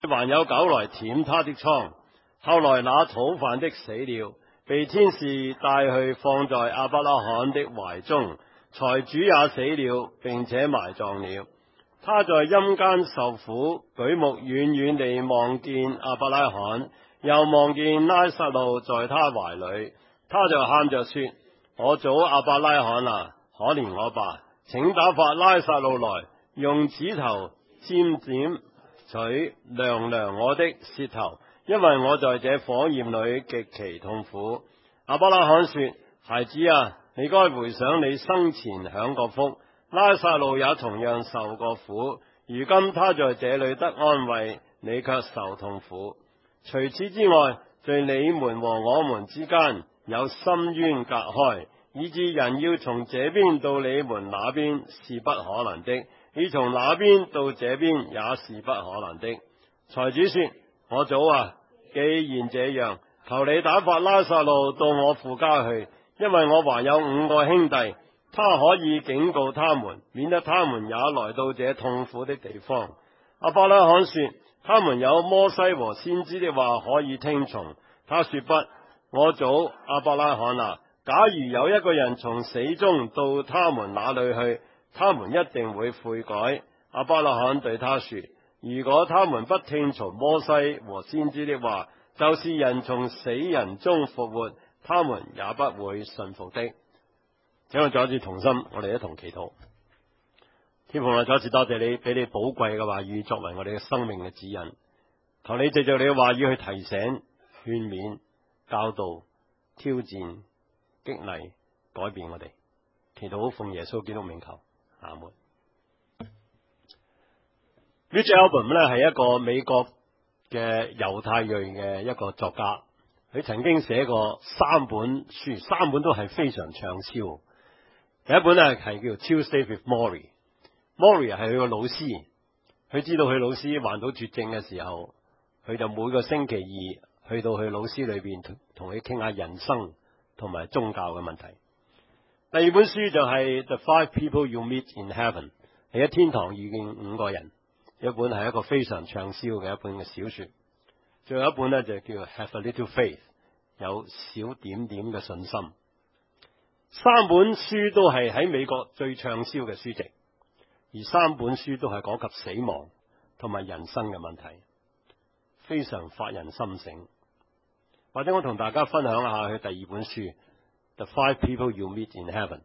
還有狗來舔他的瘡。後來那討飯的死了，被天使帶去放在亞伯拉罕的懷中，財主也死了，並且埋葬了。他在陰間受苦，舉目遠遠地望見亞伯拉罕，又望見拉撒路在他懷裏，他就喊着說：我祖亞伯拉罕啊，可憐我吧，請打發拉撒路來，用指頭沾點取涼涼我的舌頭，因為我在這火焰裏極其痛苦。亞伯拉罕說：孩子啊，你該回想你生前享過福，拉撒路也同樣受過苦，如今他在這裏得安慰，你卻受痛苦。除此之外，在你們和我們之間有深淵隔開，以致人要從這邊到你們那邊是不可能的，要從那邊到這邊也是不可能的。財主說：我祖啊，既然這樣，求你打發拉撒路到我父家去，因為我還有5個兄弟，他可以警告他們，免得他們也來到這痛苦的地方。亞伯拉罕說：他們有摩西和先知的話可以聽從。他說不，我祖亞伯拉罕啊，假如有一個人從死中到他們那裏去，他們一定會悔改。亞伯拉罕對他說：如果他們不聽從摩西和先知的話，就是人從死人中復活，他們也不會信服的。請我再一次同心，我哋一同祈禱。天父，我再一次多謝你，俾你寶貴嘅話語作為我哋嘅生命嘅指引。求你藉着你嘅話語去提醒、勸勉、教導、挑戰、激勵、改變我哋。祈禱奉耶穌基督名求，阿門。Mitch Albom 咧係一個美國嘅猶太裔嘅一個作家，佢曾經寫過3本書，3本都係非常暢銷。第一本咧係叫 Tuesday with Morrie 係佢個老師，佢知道佢老師患到絕症嘅時候，佢就每個星期二去到佢老師裏邊同佢傾下人生同埋宗教嘅問題。第二本書就係 The 5 People You Meet in Heaven， 你喺天堂遇見5個人，一本係一個非常暢銷嘅一本嘅小說。最後一本呢，就叫 Have a Little Faith， 有少點點嘅信心。3本書都係喺美國最暢銷嘅書籍，而3本書都係講及死亡同埋人生嘅問題，非常發人心醒。或者我同大家分享下佢第二本書 The 5 People You Meet in Heaven。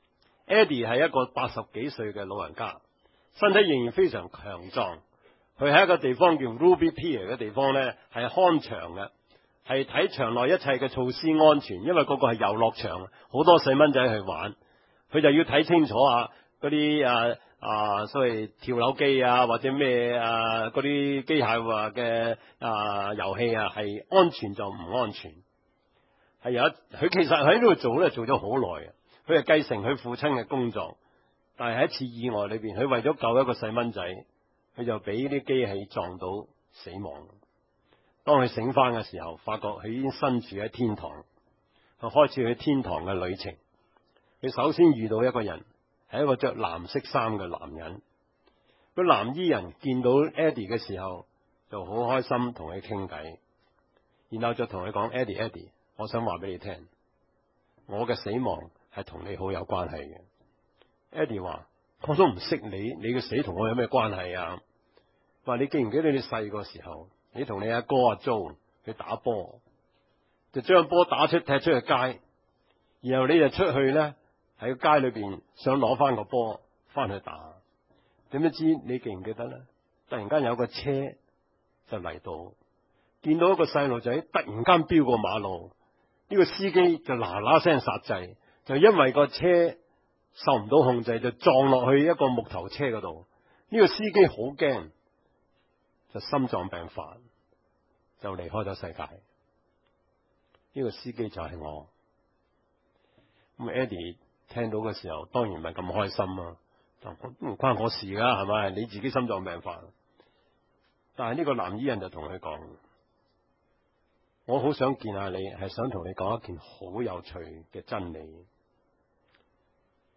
Eddie 係一個80幾歲嘅老人家，身體仍然非常強壯。佢喺一個地方叫 Ruby Pier 嘅地方呢，係看場嘅，係睇場內一切嘅措施安全，因為嗰個係遊樂場，好多細蚊仔去玩，佢就要睇清楚嗰啲所謂跳樓機或者咩嗰啲機械化嘅遊戲係安全就唔安全。係佢其實喺呢度做咗好耐嘅，佢係繼承佢父親嘅工作，但係喺一次意外裏邊，佢為咗救一個細蚊仔，佢就俾啲機器撞到死亡。當佢醒翻嘅時候，發覺佢已經身處喺天堂，佢開始去天堂嘅旅程。佢首先遇到一個人，係一個着藍色衫嘅男人。個藍衣人見到 Eddie 嘅時候，就好開心同佢傾偈，然後就同佢講：Eddie， 我想話俾你聽，我嘅死亡係同你好有關係嘅。Eddie 話：我都唔識你嘅死同我有咩關係啊？話你記唔記得你細個時候，你同你阿哥阿 Joe 去打波，就將波踢出去街，然後你就出去咧喺個街裏邊想攞翻個波翻去打，點不知你記唔記得咧？突然間有個車就嚟到，見到一個細路仔突然間飆過馬路，呢個司機就嗱嗱聲剎掣，就因為個車受唔到控制，就撞落去一個木頭車嗰度。呢個司機好驚，就心臟病發，就離開咗世界。呢個司機就係我。咁 Eddie 聽到嘅時候，當然唔係咁開心啊，就唔關我事噶，係咪？你自己心臟病發。但係呢個藍衣人就同佢講：我好想見下你，係想同你講一件好有趣嘅真理。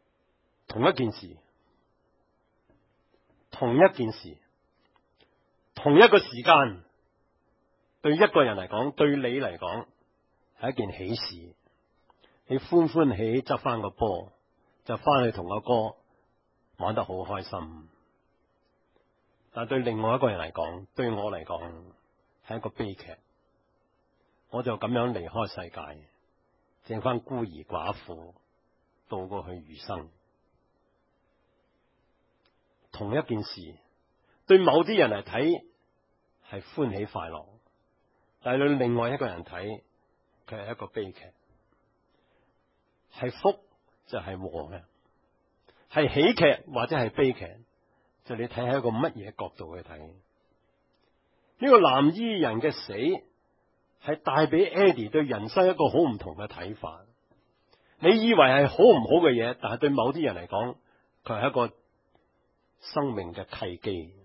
同一件事， 同一個時間，對一個人嚟講，對你嚟講係一件喜事。你歡歡喜喜執翻個波，就翻去同個哥玩得好開心。但對另外一個人嚟講，對我嚟講係一個悲劇。我就咁樣離開世界，剩翻孤兒寡婦度過去餘生。同一件事，對某啲人嚟睇係歡喜快樂，但係對另外一個人睇，佢係一個悲劇。係福就係禍嘅，係喜劇或者係悲劇，就你睇喺一個乜嘢角度去睇。呢個藍衣人嘅死係帶俾 Eddie 對人生一個好唔同嘅睇法。你以為係好唔好嘅嘢，但係對某啲人嚟講，佢係一個生命嘅契機。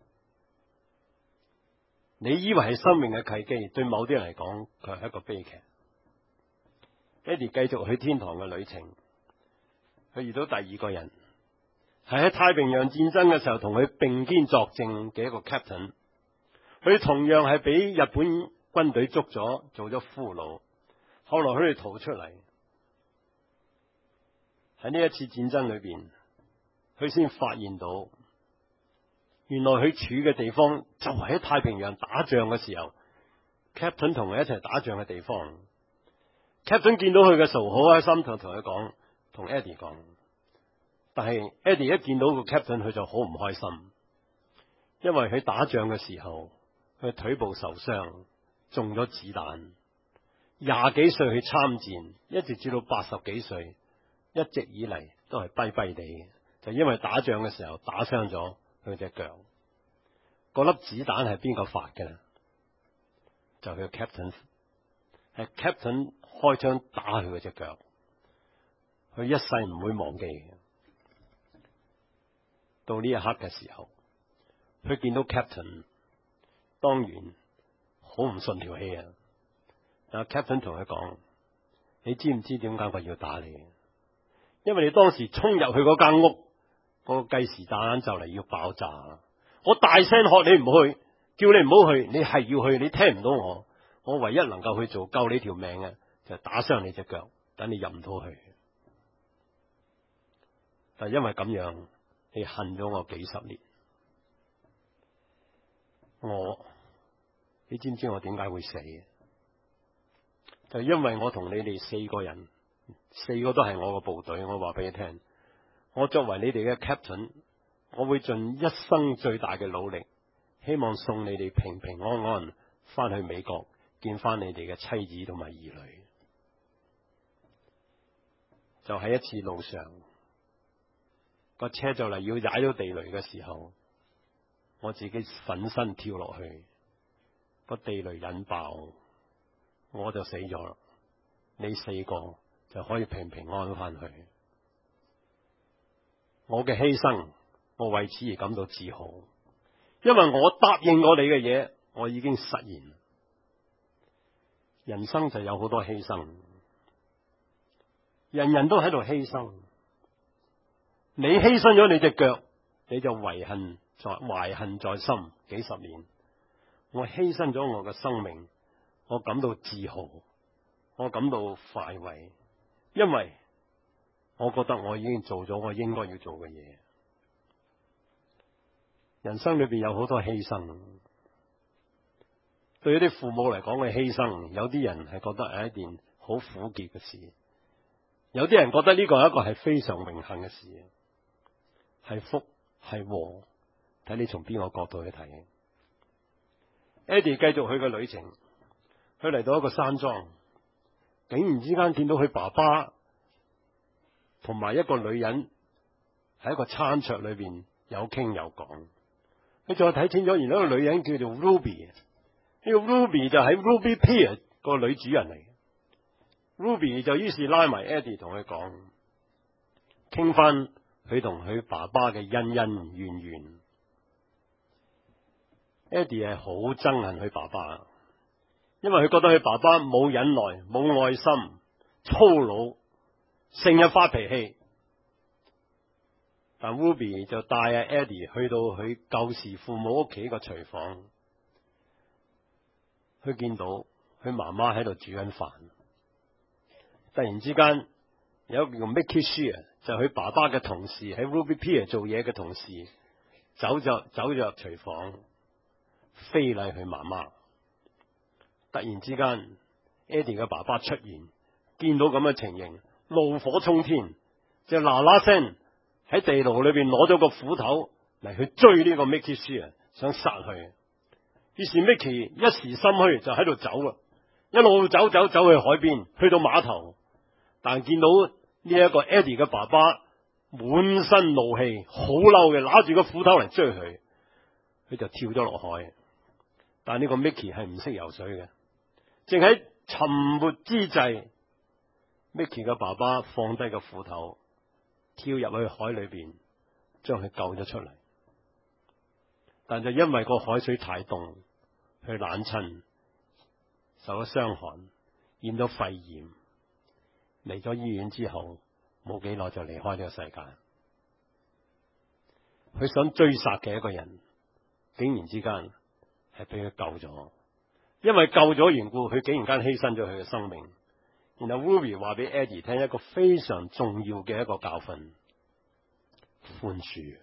你以為係生命嘅契機，對某啲人嚟講，佢係一個悲劇。Eddie 繼續去天堂嘅旅程，佢遇到第二個人，係喺太平洋戰爭嘅時候同佢並肩作戰嘅一個 captain。佢同樣係俾日本軍隊捉咗，做咗俘虜，後來佢哋逃出嚟。喺呢一次戰爭裏邊，佢先發現到，原來佢處嘅地方就係喺太平洋打仗嘅時候 ，captain 同佢一齊打仗嘅地方。Captain 見到佢嘅時候好開心，同佢講，同 Eddie 講。但係 Eddie 一見到個 Captain， 佢就好唔開心，因為佢打仗嘅時候，佢腿部受傷，中咗子彈。20幾歲去參戰，一直至到80幾歲，一直以嚟都係跛跛地嘅，就因為打仗嘅時候打傷咗佢隻腳。嗰粒子彈係邊個發嘅咧？就係佢 Captain， 係 Captain 開槍打佢嗰隻腳，佢一世唔會忘記嘅。到呢一刻嘅時候，佢見到 Captain， 當然好唔順條氣啊！但係 Captain 同佢講：你知唔知點解佢要打你？因為你當時衝入去嗰間屋，嗰個計時彈就嚟要爆炸。我大聲喝你唔好去，叫你唔好去，你係要去，你聽唔到我。我唯一能夠去做救你條命嘅，就係打傷你隻腳，等你入唔到去。但係因為咁樣，你恨咗我幾十年。你知唔知我點解會死？就因為我同你哋4個人，4個都係我個部隊。我話俾你聽，我作為你哋嘅 captain， 我會盡一生最大嘅努力，希望送你哋平平安安翻去美國，見翻你哋嘅妻子同埋兒女。就喺一次路上，個車就嚟要踩到地雷嘅時候，我自己粉身跳落去，個地雷引爆，我就死咗啦。你4個就可以平平安安翻去。我嘅犧牲，我為此而感到自豪，因為我答應我哋嘅嘢，我已經實現。人生就有好多犧牲，人人都喺度犧牲。你犧牲咗你隻腳，你就懷恨在心幾十年。我犧牲咗我嘅生命，我感到自豪，我感到快慰，因為我覺得我已經做咗我應該要做嘅嘢。人生裏邊有好多犧牲，對於啲父母嚟講嘅犧牲，有啲人係覺得係一件好苦澀嘅事，有啲人覺得呢個係一個係非常榮幸嘅事，係福係禍，睇你從邊個角度去睇。Eddie 繼續佢嘅旅程，佢嚟到一個山莊，竟然之間見到佢爸爸同埋一個女人喺一個餐桌裏邊有傾有講。佢再睇清楚，原來一個女人叫做 Ruby， 呢個 Ruby 就係 Ruby Pier 個女主人嚟。Ruby 就於是拉埋 Eddie 同佢講，傾翻佢同佢爸爸嘅恩恩怨怨。Eddie 係好憎恨佢爸爸，因為佢覺得佢爸爸冇忍耐、冇愛心、粗魯，成日發脾氣。 但 Ruby 就帶阿 Eddie 去到佢舊時父母屋企個廚房，佢見到佢媽媽喺度煮緊飯。突然之間有一個叫 Mickey Shear， 就係佢爸爸嘅同事，喺 Ruby Pier 做嘢嘅同事，走咗入廚房，非禮佢媽媽。突然之間 Eddie 嘅爸爸出現，見到咁嘅情形，怒火衝天，就嗱嗱聲喺地牢裏邊攞咗個斧頭嚟去追呢個 Mickey Shear， 想殺佢。於是 Mickey 一時心虛，就喺度走啦，一路走去海邊，去到碼頭，但見到呢一個 Eddie 嘅爸爸滿身怒氣，好嬲嘅，拿住個斧頭嚟追佢，佢就跳咗落海。但呢個 Mickey 係唔識游水嘅，正喺沉沒之際， Mickey 嘅爸爸放低個斧頭，跳入去海裏邊，將佢救咗出嚟。但就因為個海水太凍，佢冷親，受咗傷寒，染咗肺炎，嚟咗醫院之後冇幾耐就離開呢個世界。佢想追殺嘅一個人，竟然之間係俾佢救咗，因為救咗緣故，佢竟然間犧牲咗佢嘅生命。然後 Ruby 話俾 Eddie 聽一個非常重要嘅一個教訓：寬恕。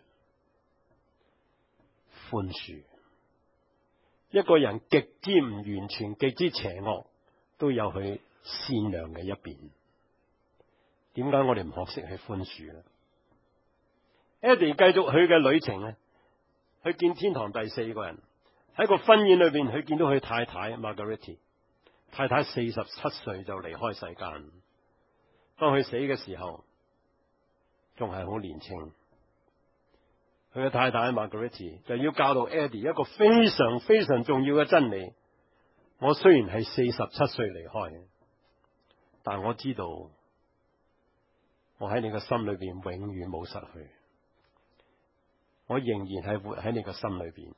寬恕。一個人極之唔完全、極之邪惡，都有佢善良嘅一邊。點解我哋唔學識去寬恕呢？ Eddie 繼續佢嘅旅程呢，去見天堂第四個人。喺個婚宴裏邊，佢見到佢太太 Marguerite， 太太47歲就離開世間。當佢死嘅時候，仲係好年輕。佢嘅太太 Marguerite 就要教導 Eddie 一個非常非常重要嘅真理：我雖然係47歲離開，但我知道我喺你嘅心裏邊永遠冇失去，我仍然係活喺你嘅心裏邊。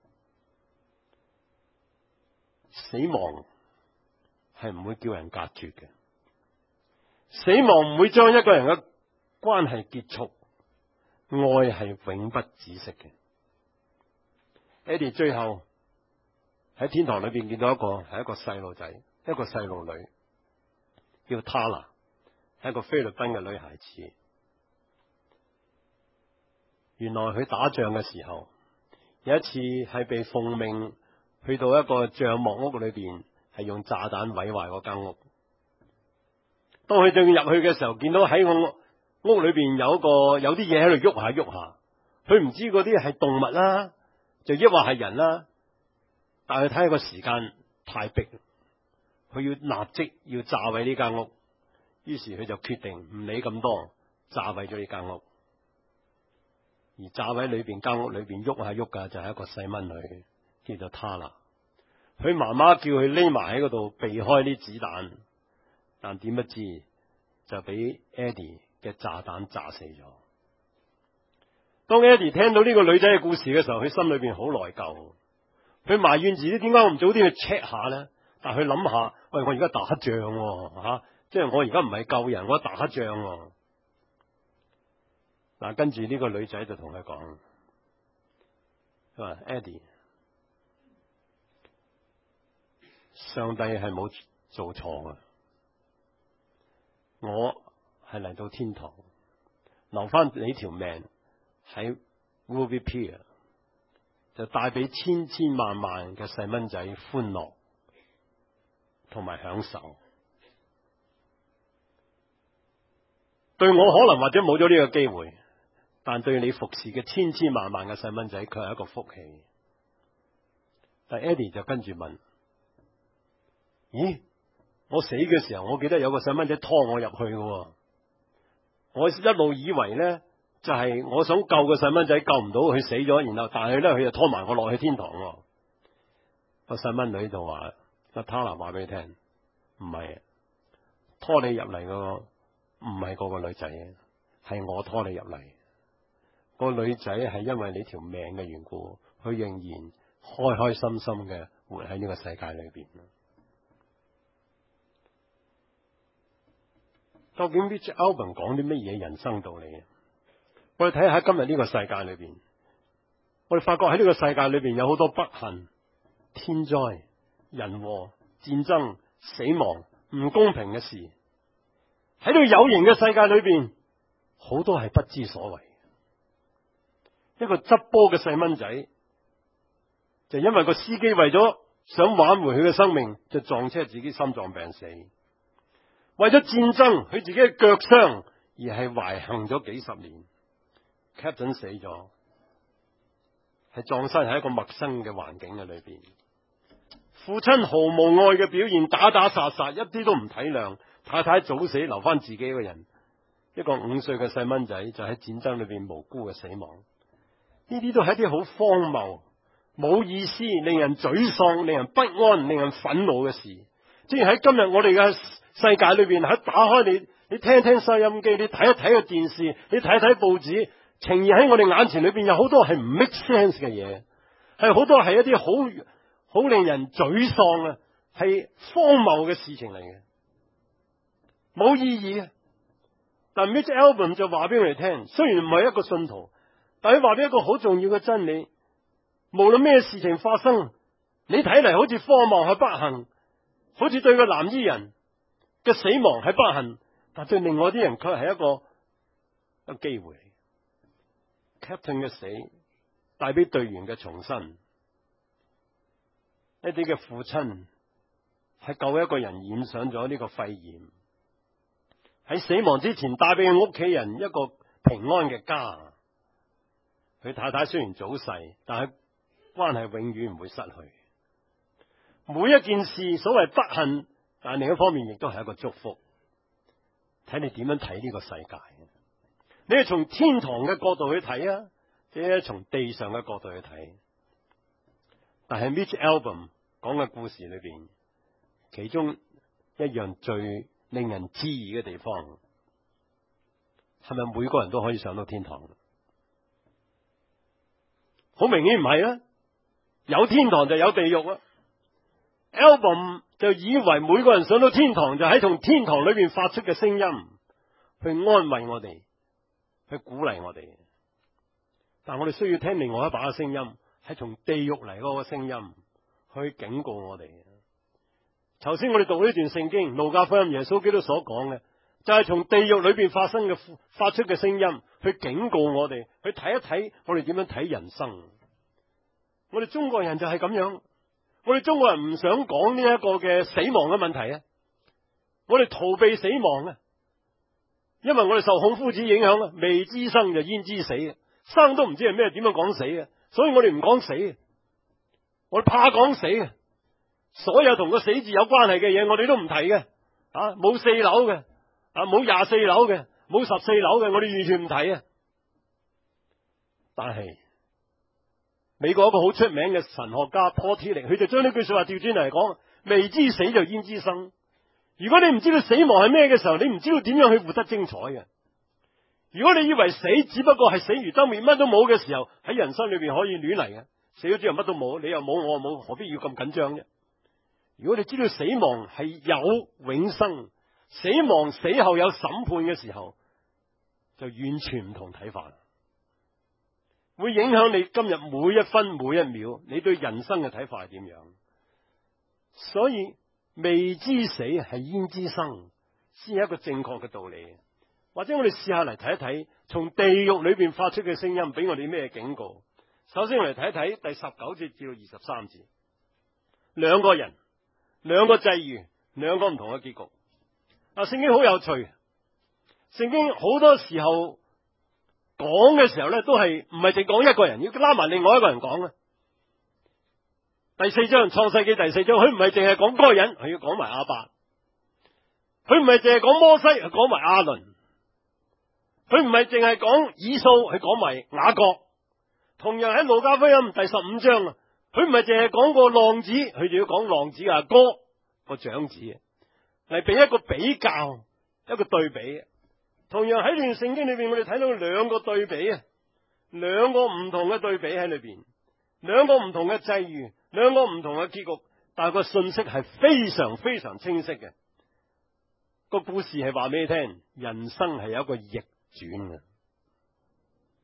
死亡係唔會叫人隔絕嘅，死亡唔會將一個人嘅關係結束，愛係永不止息嘅。Eddie 最後喺天堂裏邊見到一個細路仔，一個細路女，叫 Tala， 係一個菲律賓嘅女孩子。原來佢打仗嘅時候，有一次係被奉命去到一個帳幕屋裏邊，係用炸彈毀壞嗰間屋。當佢正入去嘅時候，見到喺我屋裏邊有啲嘢喺度喐下，佢唔知嗰啲係動物啦，就抑或係人啦。但係睇下個時間太逼，佢要立即要炸毀呢間屋，於是佢就決定唔理咁多，炸毀咗呢間屋。而炸毀裏邊間屋裏邊喐下嘅就係一個細蚊女，叫做 Tala。佢媽媽叫佢匿埋喺嗰度避開啲子彈，但點不知就俾 Eddie 嘅炸彈炸死咗。當 Eddie 聽到呢個女仔嘅故事嘅時候，佢心裏邊好內疚，佢埋怨自己點解我唔早啲去 check 下呢？但係佢諗下，喂，我而家打仗吓，即係我而家唔係救人，我打仗。嗱，跟住呢個女仔就同佢講，佢話 Eddie， 上帝係冇做錯嘅，我係嚟到天堂，留翻你條命喺 Ruby Pier， 就帶俾千千萬萬嘅細蚊仔歡樂同埋享受。對我可能或者冇咗呢個機會，但對你服侍嘅千千萬萬嘅細蚊仔，佢係一個福氣。但 Eddie 就跟住問：咦，我死嘅時候，我記得有個細蚊仔拖我入去嘅，我一路以為呢，就係我想救個細蚊仔，救唔到佢死咗，然後但係呢，佢就拖埋我落去天堂。個細蚊女就話：阿 Tala 話俾你聽，唔係，拖你入嚟個唔係嗰個女仔，係我拖你入嚟。個女仔係因為你條命嘅緣故，佢仍然開開心心嘅活喺呢個世界裏邊。究竟 Richard Alban 講啲乜嘢人生道理？ 我哋睇下今日呢個世界裏邊，我哋發覺喺呢個世界裏邊有好多不幸、天災、人禍、戰爭、死亡、唔公平嘅事。喺呢個有形嘅世界裏邊，好多係不知所謂。一個執波嘅細蚊仔，就因為個司機為咗想挽回佢嘅生命，就撞車自己心臟病死。為咗戰爭，佢自己嘅腳傷而係懷恨咗幾十年。Captain 死咗，係葬身喺一個陌生嘅環境嘅裏邊。父親毫無愛嘅表現，打打殺殺，一啲都唔體諒。太太早死，留翻自己一個人。一個5歲嘅細蚊仔就喺戰爭裏邊無辜嘅死亡。呢啲都係一啲好荒謬、冇意思、令人沮喪、令人不安、令人憤怒嘅事。正如喺今日我哋嘅世界裏邊，喺打開你聽聽收音機，你睇一睇個電視，你睇一睇報紙，呈現喺我哋眼前裏邊有好多係唔 make sense 嘅嘢，係好多係一啲好令人沮喪啊，係荒謬嘅事情嚟嘅，冇意義嘅。但 Mitch Albom 就話俾我哋聽，雖然唔係一個信徒，但佢話俾一個好重要嘅真理，無論咩事情發生，你睇嚟好似荒謬係不幸，好似對個藍衣人嘅死亡係不幸，但對另外啲人卻係一個機會。Captain 嘅死帶俾隊員嘅重生，一啲嘅父親係救一個人染上咗呢個肺炎，喺死亡之前帶俾佢屋企人一個平安嘅家。佢太太雖然早逝，但係關係永遠唔會失去。每一件事所謂不幸，但另一方面亦都係一個祝福。睇你點樣睇呢個世界？你係從天堂嘅角度去睇啊，即係從地上嘅角度去睇。但係 Mitch Albom 講嘅故事裏邊，其中一樣最令人質疑嘅地方，係咪每個人都可以上到天堂？好明顯唔係啦，有天堂就有地獄啦。Albom 就以為每個人上到天堂就喺從天堂裏邊發出嘅聲音，去安慰我哋，去鼓勵我哋。但我哋需要聽另外一把嘅聲音，係從地獄嚟嗰個聲音，去警告我哋。頭先我哋讀呢段聖經，路加福音耶穌基督所講嘅，就係從地獄裏邊發出嘅聲音，去警告我哋，去睇一睇我哋點樣睇人生。我哋中國人就係咁樣，我哋中國人唔想講呢一個嘅死亡嘅問題啊，我哋逃避死亡啊，因為我哋受孔夫子影響啊，未知生就焉知死啊，生都唔知係咩，點樣講死啊，所以我哋唔講死，我哋怕講死啊，所有同個死字有關係嘅嘢，我哋都唔提嘅，啊，冇4樓嘅，啊，冇24樓嘅，冇14樓嘅，我哋完全唔提啊。但係美國一個好出名嘅神學家 Paul Tillich，佢就將呢句說話調轉嚟講，未知死就焉知生。如果你唔知道死亡係咩嘅時候，你唔知道點樣去活得精彩嘅。如果你以為死只不過係死如燈滅，乜都冇嘅時候，喺人生裏邊可以亂嚟嘅，死咗之後乜都冇，你又冇我又冇，何必要咁緊張啫？如果你知道死亡係有永生，死亡死後有審判嘅時候，就完全唔同睇法，會影響你今日每一分每一秒，你對人生嘅睇法係點樣？所以未知死係焉知生，先係一個正確嘅道理。或者我哋試下嚟睇一睇，從地獄裏邊發出嘅聲音俾我哋咩警告？首先我哋睇一睇第19節至到23節，兩個人，兩個際遇，兩個唔同嘅結局。聖經好有趣，聖經好多時候講嘅時候咧，都係唔係淨講一個人，要拉埋另外一個人講啊。第4章創世紀第4章，佢唔係淨係講嗰個人，佢要講埋亞伯；佢唔係淨係講摩西，佢講埋亞倫；佢唔係淨係講以掃，佢講埋雅各。同樣喺路加福音第15章啊，佢唔係淨係講個浪子，佢就要講浪子嘅阿哥個長子，嚟俾一個比較，一個對比。同樣喺段聖經裏邊，我哋睇到兩個對比啊，兩個唔同嘅對比喺裏邊，兩個唔同嘅際遇，兩個唔同嘅結局，但係個信息係非常非常清晰嘅。個故事係話俾你聽，人生係有一個逆轉嘅。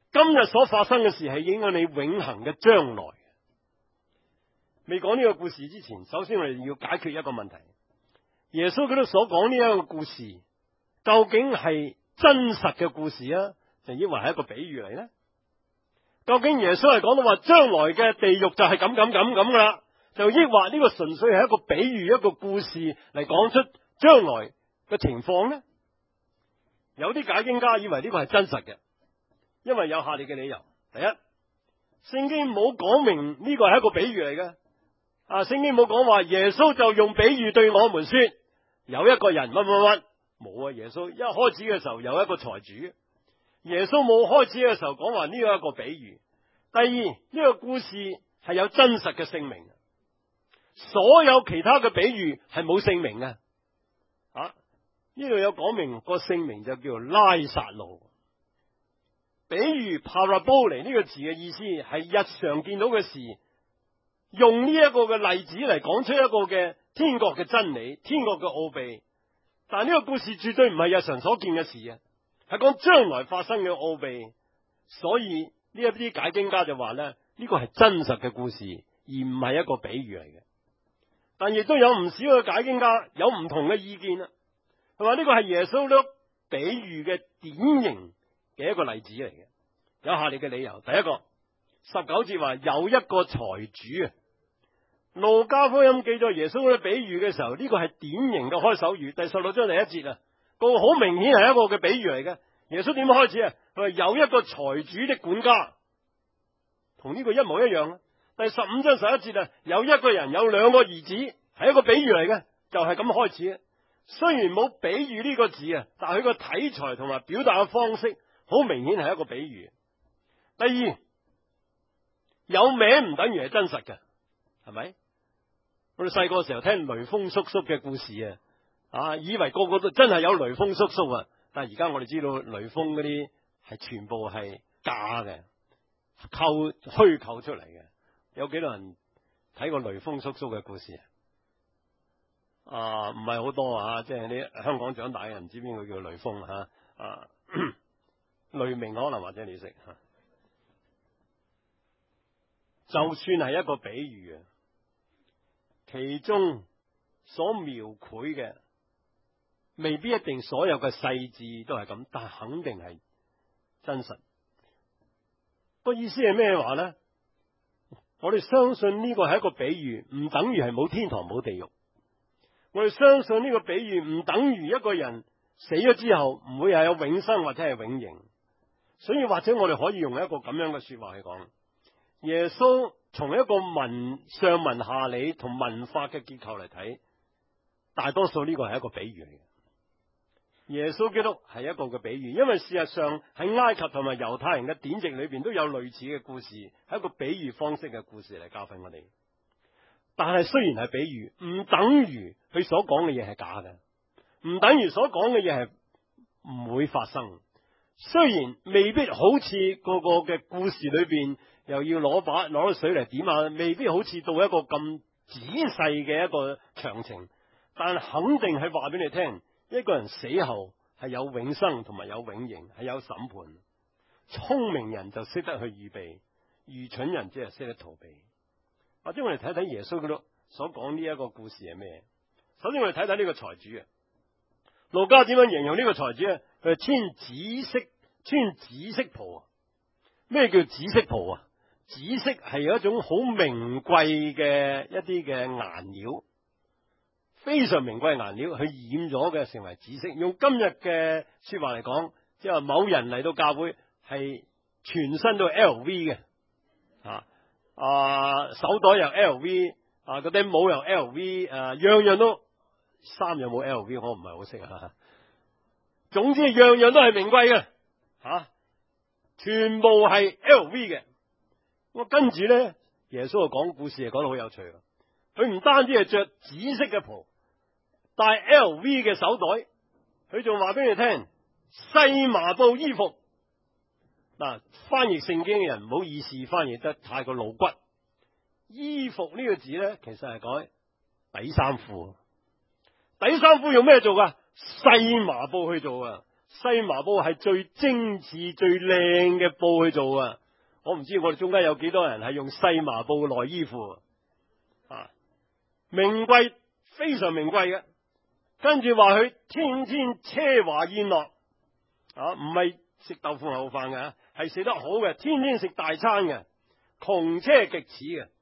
今日所發生嘅事係影響你永恆嘅將來。未講呢個故事之前，首先我哋要解決一個問題：耶穌基督所講呢一個故事，究竟係真實嘅故事啊，定抑或係一個比喻嚟呢？究竟耶穌係講到話將來嘅地獄就係咁噶啦，就抑或呢個純粹係一個比喻、一個故事嚟講出將來嘅情況呢？有啲解經家以為呢個係真實嘅，因為有下列嘅理由：第一，聖經冇講明呢個係一個比喻嚟嘅。聖經冇講話耶穌就用比喻對我們說，有一個人乜乜乜，冇啊！耶穌一開始嘅時候有一個財主，耶穌冇開始嘅時候講話呢個係一個比喻。第二，呢個故事係有真實嘅姓名，所有其他嘅比喻係冇姓名嘅。呢度有講明個姓名就叫做拉撒路。比喻 parabole 呢個字嘅意思係日常見到嘅事，用呢一個嘅例子嚟講出一個嘅天國嘅真理、天國嘅奧秘。但係呢個故事絕對唔係日常所見嘅事啊，係講將來發生嘅奧秘。所以呢一啲解經家就話咧，呢個係真實嘅故事，而唔係一個比喻嚟嘅。但亦都有唔少嘅解經家有唔同嘅意見啊。佢話呢個係耶穌呢比喻嘅典型嘅一個例子嚟嘅，有下列嘅理由。第一個，19節話有一個財主啊。路加福音記載耶穌嘅比喻嘅時候，呢個係典型嘅開首語。第16章第1節啊，個好明顯係一個嘅比喻嚟嘅。耶穌點樣開始啊？佢話有一個財主的管家，同呢個一模一樣啊。第15章11節啊，有一個人有2個兒子，係一個比喻嚟嘅，就係咁開始啊。雖然冇比喻呢個字啊，但係佢個題材同埋表達嘅方式好明顯係一個比喻。第二，有名唔等於係真實嘅，係咪？我哋細個時候聽雷鋒叔叔嘅故事啊，以為個個都真係有雷鋒叔叔啊，但係而家我哋知道雷鋒嗰啲係全部係假嘅，虛構出嚟嘅。有幾多人睇過雷鋒叔叔嘅故事啊？唔係好多啊，即係你香港長大嘅人唔知邊個叫雷鋒雷鳴可能或者你識吓。就算係一個比喻啊，其中所描繪嘅未必一定所有嘅細節都係咁，但係肯定係真實。個意思係咩話呢？我哋相信呢個係一個比喻，唔等於係冇天堂冇地獄。我哋相信呢個比喻唔等於一個人死咗之後唔會係有永生或者係永刑。所以或者我哋可以用一個咁樣嘅說話去講，耶穌從一個上文下理同文化嘅結構嚟睇，大多數呢個係一個比喻嚟嘅。耶穌基督係一個嘅比喻，因為事實上喺埃及同埋猶太人嘅典籍裏邊都有類似嘅故事，係一個比喻方式嘅故事嚟教訓我哋。但係雖然係比喻，唔等於佢所講嘅嘢係假嘅，唔等於所講嘅嘢係唔會發生。雖然未必好似個個嘅故事裏邊又要攞咗水嚟點啊，未必好似到一個咁仔細嘅一個詳情，但肯定係話俾你聽，一個人死後係有永生同埋有永刑，係有審判。聰明人就識得去預備，愚蠢人只係識得逃避。或者我哋睇睇耶穌嗰度所講呢一個故事係咩？首先我哋睇睇呢個財主啊，路加點樣形容呢個財主啊？佢係穿紫色袍啊！咩叫紫色袍啊？紫色係有一種好名貴嘅一啲嘅顏料，非常名貴嘅顏料，佢染咗嘅成為紫色。用今日嘅說話嚟講，即係話某人嚟到教會係全身都係 LV 嘅，手袋又 LV，嗰頂帽又 LV，樣樣都，衫有冇 LV 我唔係好識啊。總之樣樣都係名貴嘅，全部係 LV 嘅。我跟住咧，耶穌就講故事，講得好有趣。佢唔單止係着紫色嘅袍，戴 LV 嘅手袋，佢仲話俾你聽細麻布衣服。嗱，翻譯聖經嘅人唔好意思翻譯得太過露骨。衣服呢個字咧，其實係改底衫褲。底衫褲用咩做噶？細麻布去做啊！ 西麻布係最精緻、最靚嘅布去做啊！我唔知我哋中間有幾多人係用西麻布內衣褲啊，名貴，非常名貴嘅。跟住話佢天天奢華宴樂啊，唔係食豆腐牛飯嘅，係食得好嘅，天天食大餐嘅，窮奢極侈嘅。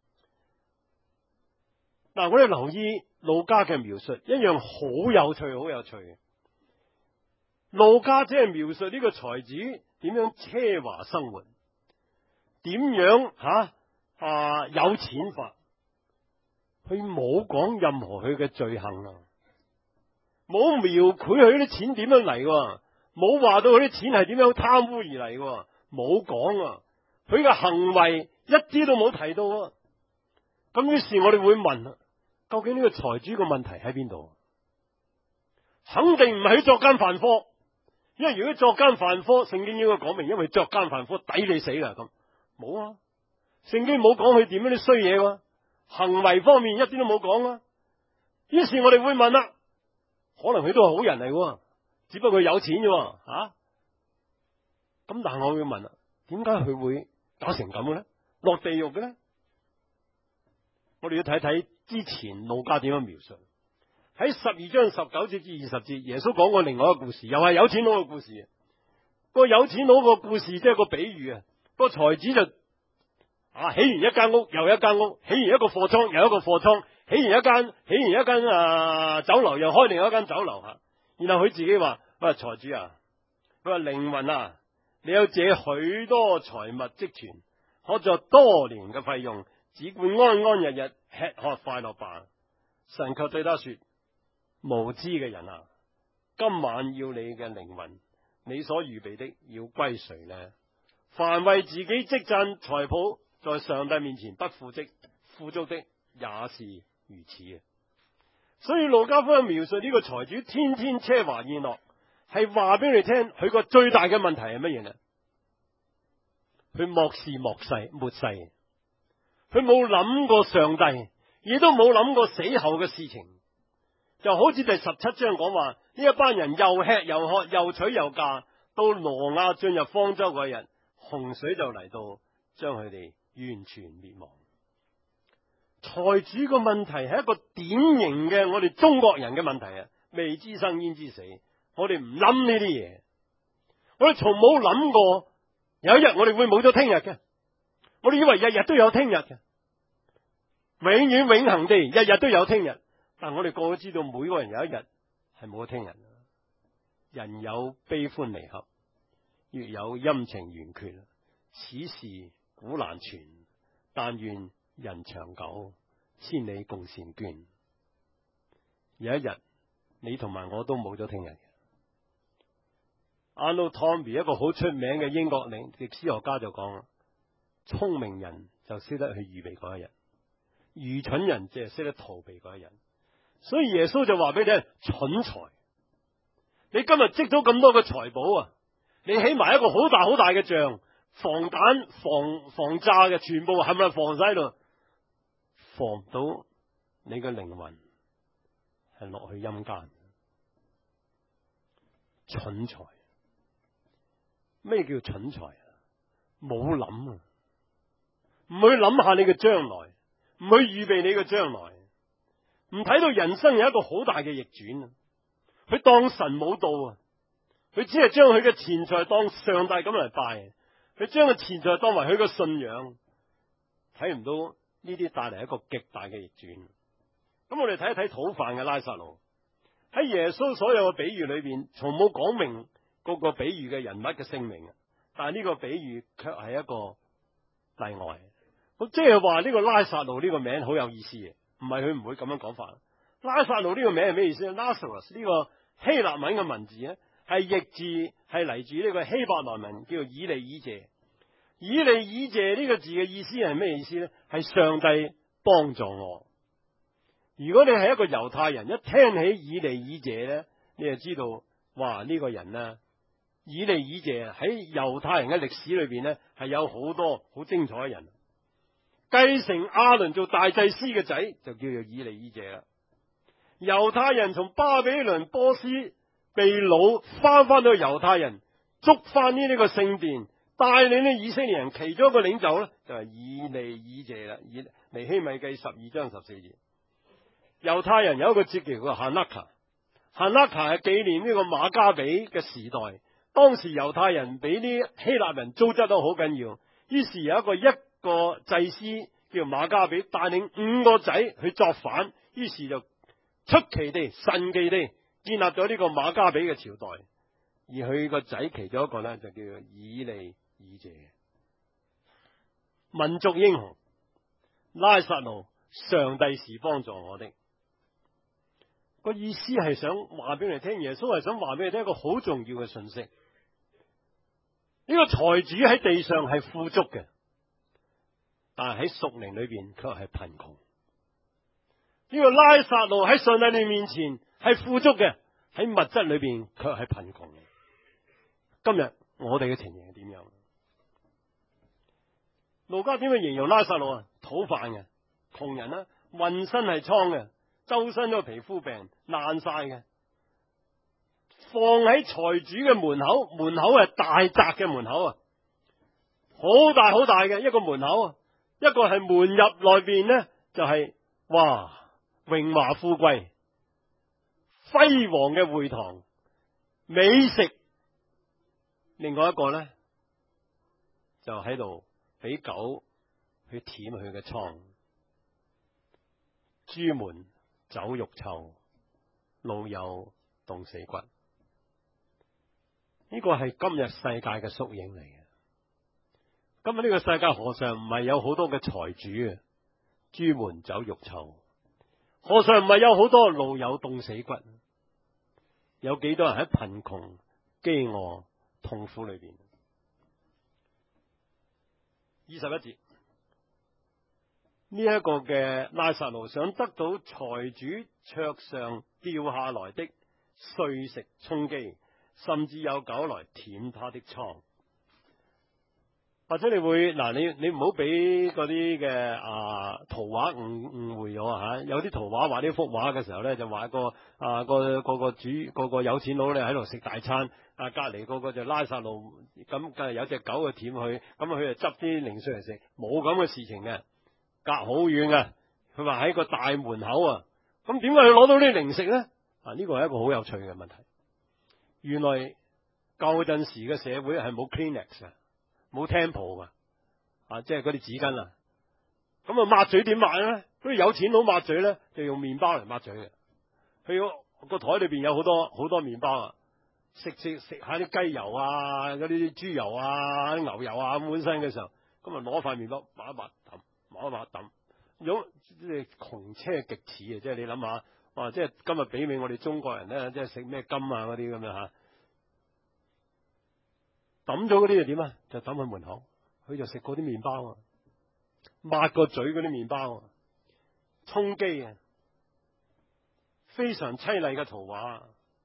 嗱，我哋留意路加嘅描述，一樣好有趣，好有趣嘅。路加只係描述呢個財主點樣奢華生活，點樣有錢法，佢冇講任何佢嘅罪行啊，冇描繪佢啲錢點樣嚟，冇話到佢啲錢係點樣貪污而嚟，冇講啊，佢嘅行為一啲都冇提到啊。咁於是我哋會問啊，究竟呢個財主個問題喺邊度？肯定唔係佢作奸犯科。因為如果作奸犯科，聖經應該講明，因為作奸犯科抵你死噶。咁冇啊，聖經冇講佢點樣啲衰嘢喎，行為方面一啲都冇講啊。於是我哋會問啦，可能佢都係好人嚟喎，只不過佢有錢啫吓。咁但係我會問啦，點解佢會搞成咁嘅咧？落地獄嘅咧？我哋要睇睇之前路加點樣描述。喺12章19節至20節，耶穌講過另外一個故事，又係有錢佬嘅故事。個有錢佬個故事即係個比喻啊。個財主就起完一間屋又一間屋，起完一個貨倉又一個貨倉，起完一間酒樓又開另一間酒樓吓。然後佢自己話：喂，財主啊，佢話靈魂啊，你有這許多財物積存，可作多年嘅費用，只管安安日日吃喝快樂吧。神卻對他說：無知嘅人啊，今晚要你嘅靈魂，你所預備的要歸誰呢？凡為自己積攢財寶，在上帝面前不富足的也是如此嘅。所以路加福音描述呢個財主天天奢華宴樂，係話俾你聽，佢個最大嘅問題係乜嘢呢？佢漠視末世，佢冇諗過上帝，亦都冇諗過死後嘅事情。就好似第17章講話，呢一班人又吃又喝，又娶又嫁，到挪亞進入方舟嗰日，洪水就嚟到，將佢哋完全滅亡。財主個問題係一個典型嘅我哋中國人嘅問題啊！未知生焉知死，我哋唔諗呢啲嘢，我哋從冇諗過有一日我哋會冇咗聽日嘅，我哋以為日日都有聽日嘅，永遠永恆地日日都有聽日。但我哋個個知道，每個人有一日係冇得聽日。人有悲歡離合，月有陰晴圓缺，此事古難全。但願人長久，千里共嬋娟。有一日，你同埋我都冇咗聽日。Arnold Toynbee 一個好出名嘅英國歷史學家就講啦：聰明人就識得去預備嗰一日，愚蠢人只係識得逃避嗰一日。所以耶穌就話俾你聽，蠢財，你今日積到咁多嘅財寶啊，你起埋一個好大好大嘅帳，防彈防炸嘅，全部係咪防晒喺度？防唔到你嘅靈魂係落去陰間。蠢財，咩叫蠢財啊？冇諗啊，唔去諗下你嘅將來，唔去預備你嘅將來。唔睇到人生有一個好大嘅逆轉啊！佢當神冇到啊！佢只係將佢嘅錢財當上帝咁嚟拜，佢將個錢財當為佢嘅信仰，睇唔到呢啲帶嚟一個極大嘅逆轉。咁我哋睇一睇討飯嘅拉撒路，喺耶穌所有嘅比喻裏邊，從冇講明嗰個比喻嘅人物嘅姓名，但係呢個比喻卻係一個例外。咁即係話呢個拉撒路呢個名好有意思嘅。唔係佢唔會咁樣講法。拉撒路呢個名係咩意思咧？ Lazarus 呢個希臘文嘅文字咧，係譯自係嚟自呢個希伯來文叫做以利以謝。以利以謝呢個字嘅意思係咩意思咧？係上帝幫助我。如果你係一個猶太人，一聽起以利以謝咧，你就知道，哇，呢個人咧，以利以謝喺猶太人嘅歷史裏邊咧，係有好多好精彩嘅人。繼承亞倫做大祭司嘅仔就叫做以利以謝啦。猶太人從巴比倫、波斯被擄翻到猶太人，捉翻呢個聖殿，帶領呢以色列人其中一個領袖咧，就係以利以謝啦。尼希米記12章14節，猶太人有一個節期叫哈納卡，哈納卡係紀念呢個馬加比嘅時代。當時猶太人俾啲希臘人糟質得好緊要，於是有一個祭司叫馬加比帶領5個仔去作反，於是就出奇地神奇地建立咗呢個馬加比嘅朝代。而佢個仔其中一個咧就叫做以利以謝，民族英雄拉撒路，上帝是幫助我的。個意思係想話俾你聽，耶穌係想話俾你聽一個好重要嘅信息。呢個財主喺地上係富足嘅，但係喺屬靈裏邊卻係貧窮。呢個拉撒路喺上帝你面前係富足嘅，喺物質裏邊卻係貧窮。今日我哋嘅情形係點樣？路加點樣形容拉撒路啊？討飯嘅窮人啦，渾身係瘡嘅，周身都皮膚病爛晒嘅，放喺財主嘅門口，門口係大窄嘅門口啊，好大好大嘅一個門口啊，一個係門入內邊呢，就係哇榮華富貴輝煌嘅會堂美食，另外一個呢，就喺度俾狗去舔佢嘅瘡，朱門酒肉臭，老友凍死骨。呢個係今日世界嘅縮影嚟嘅。今日呢個世界何嘗唔係有好多嘅財主啊？朱門酒肉臭，何嘗唔係有好多老友凍死骨？有幾多人喺貧窮、飢餓、痛苦裏邊？21節，呢一個嘅拉撒路想得到財主桌上掉下來的碎食充飢，甚至有狗來舔他的瘡。或者你會嗱，你唔好俾嗰啲嘅圖畫誤會咗吓。有啲圖畫畫呢幅畫嘅時候咧，就畫個有錢佬咧喺度食大餐，隔籬個就拉撒路，咁隔籬有隻狗去舔佢，咁佢就執啲零碎嚟食，冇咁嘅事情嘅，隔好遠嘅。佢話喺個大門口啊，咁點解佢攞到啲零食咧？呢個係一個好有趣嘅問題。原來舊陣時嘅社會係冇 Kleenex 嘅，冇 Tempo 嘅，即係嗰啲紙巾啊。咁抹嘴點抹咧？嗰啲有錢佬抹嘴咧，就用麵包嚟抹嘴嘅。佢個台裏邊有好多麵包啊，食下啲雞油啊，嗰啲豬油啊，啲牛油啊滿身嘅時候，咁攞塊麵包抹一抹抌，抹一抹抌，即係窮奢極侈啊！即係你諗下，哇！即係今日媲美我哋中國人咧，即係食咩金啊嗰啲咁樣吓。抌咗嗰啲就點啊？就抌喺門口，佢就食嗰啲麵包啊，抹個嘴嗰啲麵包啊，充飢啊，非常淒厲嘅圖畫。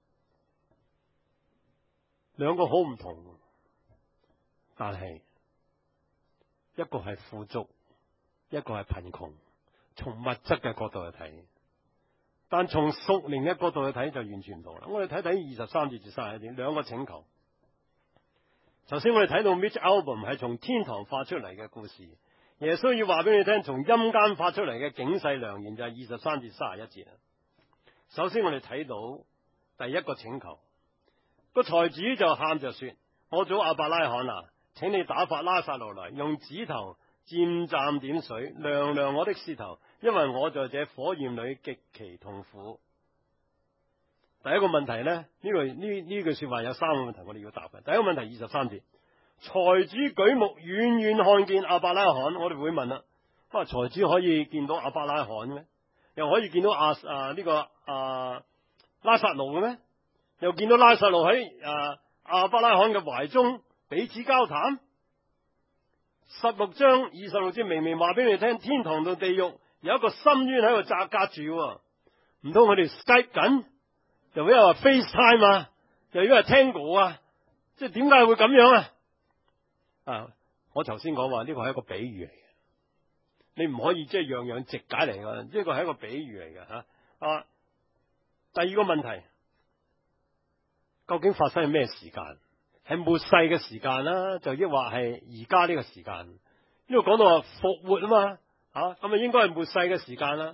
兩個好唔同，但係一個係富足，一個係貧窮。從物質嘅角度去睇，但從屬靈嘅角度去睇就完全唔同啦。我哋睇睇23節至31節兩個請求。頭先我哋睇到 Mitch Albom 係從天堂發出嚟嘅故事，耶穌要話俾你聽，從陰間發出嚟嘅警世良言就係23至31節。首先我哋睇到第一個請求，個財主就喊着說：我祖亞伯拉罕啊，請你打發拉撒路來，用指頭沾蘸點水，涼涼我的舌頭，因為我在這火焰裏極其痛苦。第一個問題呢，呢句說話有3個問題我哋要答嘅。第一個問題23節，財主舉目遠遠看見亞伯拉罕，我哋會問啦，財主可以見到亞伯拉罕咩？又可以見到拉撒路嘅咩？又見到拉撒路喺亞伯拉罕嘅懷中彼此交談？16章26節明明話俾你聽，天堂到地獄有一個深淵喺度隔住，唔通佢哋 Skype 緊？又因為話 FaceTime 啊，又因為 Tango 啊，即係點解會咁樣啊？我頭先講話呢個係一個比喻嚟嘅，你唔可以即係樣樣直解嚟嘅，呢個係一個比喻嚟嘅吓。第二個問題， 究竟發生喺咩時間？係末世嘅時間啦，就抑或係而家呢個時間？呢度講到話復活啊嘛，咁啊應該係末世嘅時間啦。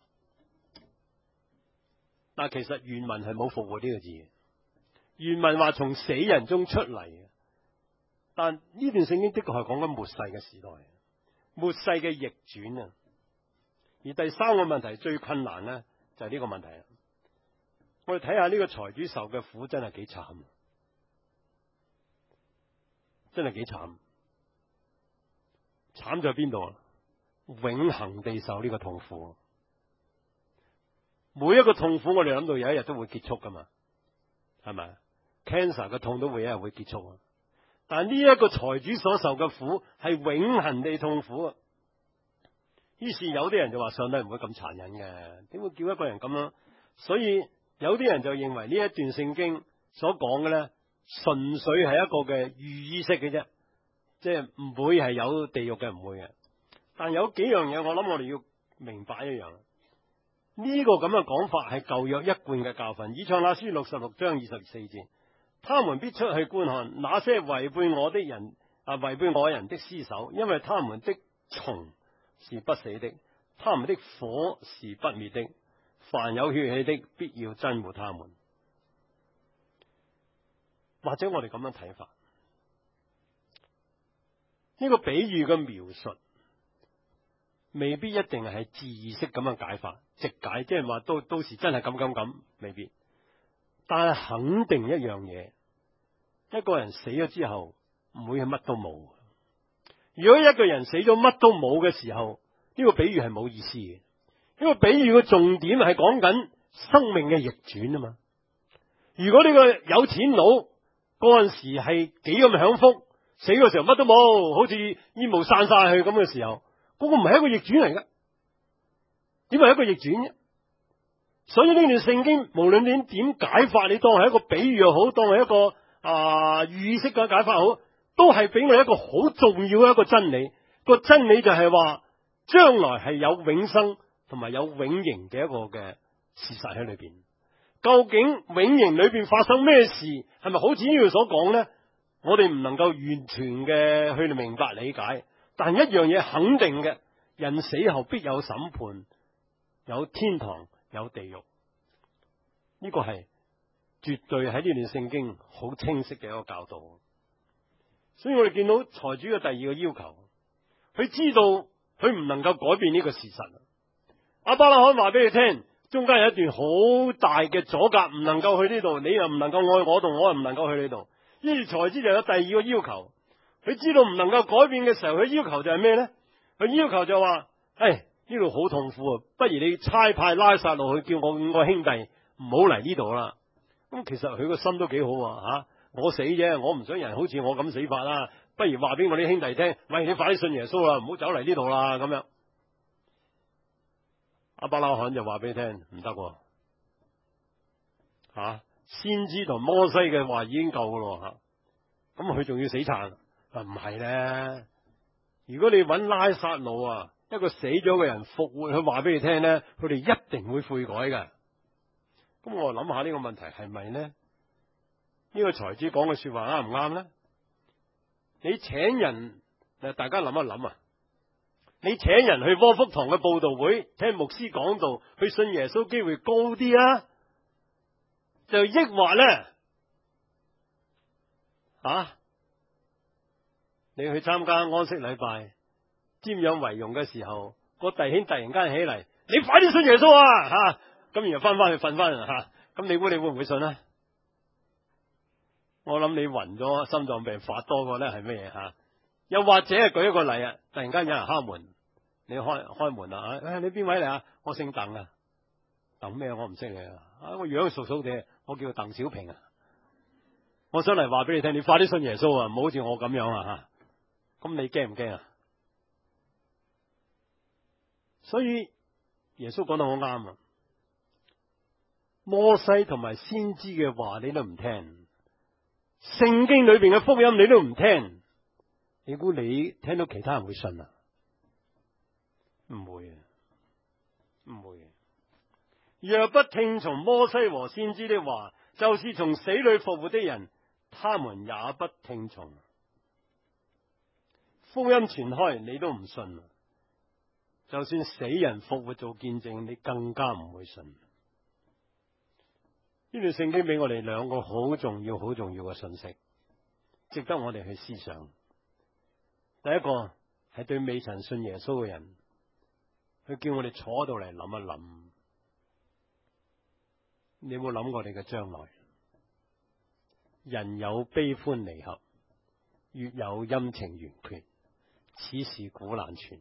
但其實原文係冇復活呢個字，原文話從死人中出嚟。但呢段聖經的確係講緊末世嘅時代，末世嘅逆轉啊。而第三個問題最困難呢，就係呢個問題啦。我哋睇下呢個財主受嘅苦真係幾慘，真係幾慘。慘在邊度啊？永恒地受呢個痛苦。每一個痛苦我哋諗到有一日都會結束噶嘛，係咪 ？Cancer 嘅痛都會有一日會結束啊。但係呢一個財主所受嘅苦係永恒地痛苦啊。於是有啲人就話上帝唔會咁殘忍嘅，點會叫一個人咁樣？所以有啲人就認為呢一段聖經所講嘅咧，純粹係一個嘅寓意式嘅啫，即係唔會係有地獄嘅，唔會嘅。但有幾樣嘢，我諗我哋要明白一樣，呢個咁嘅講法係舊約一貫嘅教訓。以賽亞書66章24節，他們必出去觀看那些違背我的人，違背我人的屍首，因為他們的蟲是不死的，他們的火是不滅的，凡有血氣的必要憎惡他們。或者我哋咁樣睇法，呢個比喻嘅描述未必一定係字義式咁樣解法，直解，即係話到時真係咁，未必。但係肯定一樣嘢，一個人死咗之後唔會係乜都冇。如果一個人死咗乜都冇嘅時候，呢個比喻係冇意思嘅。呢個比喻嘅重點係講緊生命嘅逆轉啊嘛。如果呢個有錢佬嗰陣時係幾咁享福，死嘅時候乜都冇，好似煙霧散晒去咁嘅時候，嗰個唔係一個逆轉嚟噶，點係一個逆轉啫？所以呢段聖經無論你點解法，你當係一個比喻又好，當係一個寓意式嘅解法好，都係俾我哋一個好重要嘅一個真理。個真理就係話，將來係有永生同埋有永刑嘅一個嘅事實喺裏邊。究竟永刑裏邊發生咩事，係咪好似呢度所講呢？我哋唔能夠完全嘅去明白理解。但一樣嘢肯定嘅，人死後必有審判，有天堂，有地獄。呢個係絕對喺呢段聖經好清晰嘅一個教導。所以我哋見到財主嘅第二個要求，佢知道佢唔能夠改變呢個事實。亞伯拉罕話俾你聽，中間有一段好大嘅阻隔，唔能夠去呢度，你又唔能夠愛我度，我又唔能夠去呢度。於是財主就有第二個要求，佢知道唔能夠改變嘅時候，佢要求就係咩呢？佢要求就話：呢度好痛苦啊，不如你差派拉撒路去叫我5個兄弟唔好嚟呢度啦。咁其實佢個心都幾好啊，我死啫，我唔想人好似我咁死法啦。不如話俾我啲兄弟聽，喂，你快啲信耶穌啦，唔好走嚟呢度啦。咁樣，亞伯拉罕就話俾你聽，唔得喎，先知同摩西嘅話已經夠噶咯，咁佢仲要死撐？唔係咧，如果你揾拉撒路一個死咗嘅人復活，佢話俾你聽咧，佢哋一定會悔改嘅。咁我諗下呢個問題係咪呢？呢個財主講嘅說話啱唔啱呢？你請人，大家諗一諗，你請人去窩福堂嘅佈道會聽牧師講道，去信耶穌機會高啲啊？就抑或咧，你去參加安息禮拜瞻仰遺容嘅時候，個弟兄突然間起嚟，你快啲信耶穌啊！咁然後翻去瞓翻咁你會唔會信啊？我諗你暈咗，心臟病發多過咧係咩嘢？又或者係舉一個例突然間有人敲門，你開門啦，你邊位嚟啊？我姓鄧啊，鄧咩？我唔識你我樣熟熟哋，我叫鄧小平啊。我想嚟話俾你聽，你快啲信耶穌唔好好似我咁樣咁你驚唔驚啊？所以耶穌講得好啱，摩西同埋先知嘅話你都唔聽，聖經裏邊嘅福音你都唔聽，你估你聽到其他人會信啊？唔會。若不聽從摩西和先知的話， 就是從死裏復活的人，他們也不聽從。福音傳開，你都唔信，就算死人復活做見證，你更加唔會信。呢段聖經俾我哋兩個好重要嘅信息，值得我哋去思想。第一個係對未曾信耶穌嘅人，佢叫我哋坐到嚟諗一諗，你有冇諗過你嘅將來？人有悲歡離合，月有陰晴圓缺，此事古難全。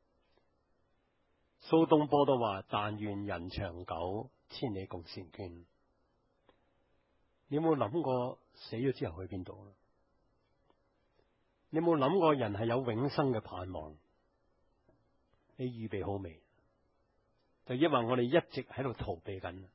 蘇東坡都話：但願人長久，千里共嬋娟。你有冇諗過死咗之後去邊度？你有冇諗過人係有永生嘅盼望？你預備好未？就因為我哋一直喺度逃避緊。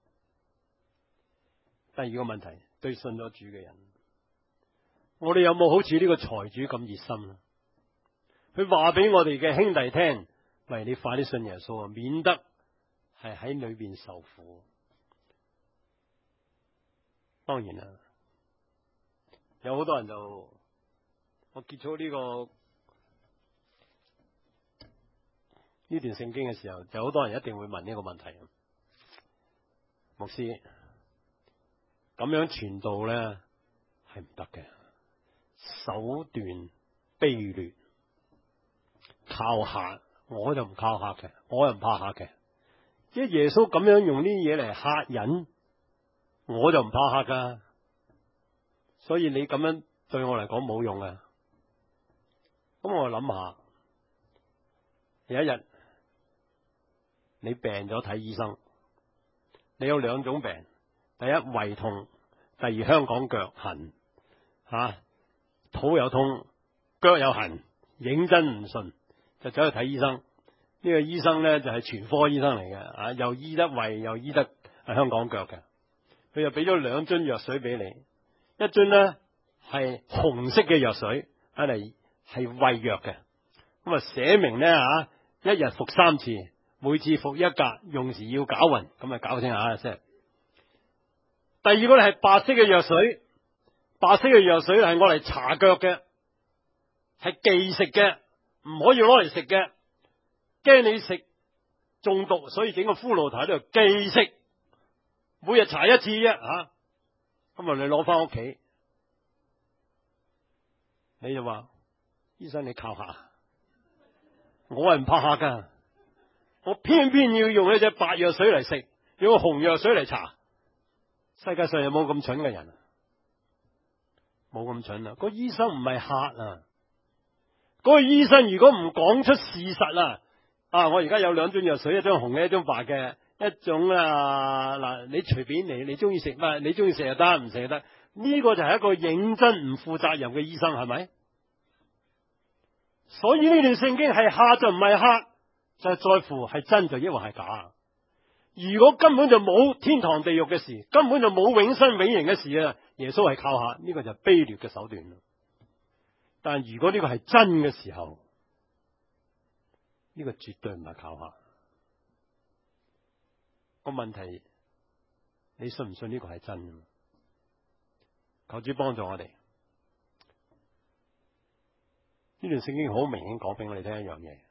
第二個問題，對信咗主嘅人，我哋有冇好似呢個財主咁熱心？佢話俾我哋嘅兄弟聽：喂，你快啲信耶穌啊，免得係喺裏邊受苦。當然啦，有好多人就我結束呢段聖經嘅時候，就好多人一定會問呢個問題：牧師，咁樣傳道咧係唔得嘅，手段卑劣，靠客，我就唔靠客嘅，我又唔怕客嘅。即係耶穌咁樣用呢啲嘢嚟嚇人，我就唔怕客噶。所以你咁樣對我嚟講冇用啊。咁我諗下，有一日你病咗睇醫生，你有兩種病，第一胃痛，第二香港腳痕，肚又痛，腳又痕，認真唔順，就走去睇醫生。呢個醫生咧就係全科醫生嚟嘅，又醫得胃又醫得香港腳嘅。佢又俾咗2樽藥水俾你，一樽呢係紅色嘅藥水，一嚟係胃藥嘅。咁啊寫明呢一日服3次，每次服1格，用時要攪勻，咁啊搞清下先。第二個咧係白色嘅藥水，白色嘅藥水係我嚟搽腳嘅，係忌食嘅，唔可以攞嚟食嘅，驚你食中毒，所以整個骷髏頭喺度忌食，每日搽1次啫吓。咁啊你攞翻屋企，你就話醫生你靠下，我係唔怕客噶，我偏偏要用一隻白藥水嚟食，用個紅藥水嚟搽。世界上有冇咁蠢嘅人？冇咁蠢啊！個醫生唔係客啊！嗰個醫生如果唔講出事實我而家有2樽藥水，一種紅嘅，一種白嘅，一種嗱，你隨便你中意食乜，你中意食就得，唔食就得。呢個就係一個認真唔負責任嘅醫生，係咪？所以呢段聖經係客就唔係客，就係在乎係真就抑或係假。如果根本就冇天堂地獄嘅事，根本就冇永生永刑嘅事啊！耶穌係靠客，呢個就係卑劣嘅手段。但如果呢個係真嘅時候，呢個絕對唔係靠客。個問題，你信唔信呢個係真？求主幫助我哋。呢段聖經好明顯講俾我哋聽一樣嘢：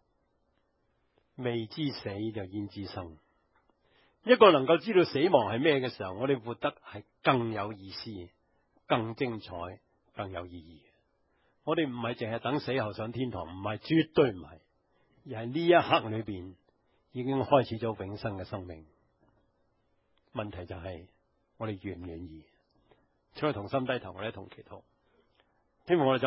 未知死就焉知生。一個能夠知道死亡係咩嘅時候，我哋活得係更有意思、更精彩、更有意義。我哋唔係淨係等死後上天堂，唔係，絕對唔係，而係呢一刻裏邊已經開始咗永生嘅生命。問題就係我哋願唔願意？請我同心低頭，我哋一同祈禱。希望我哋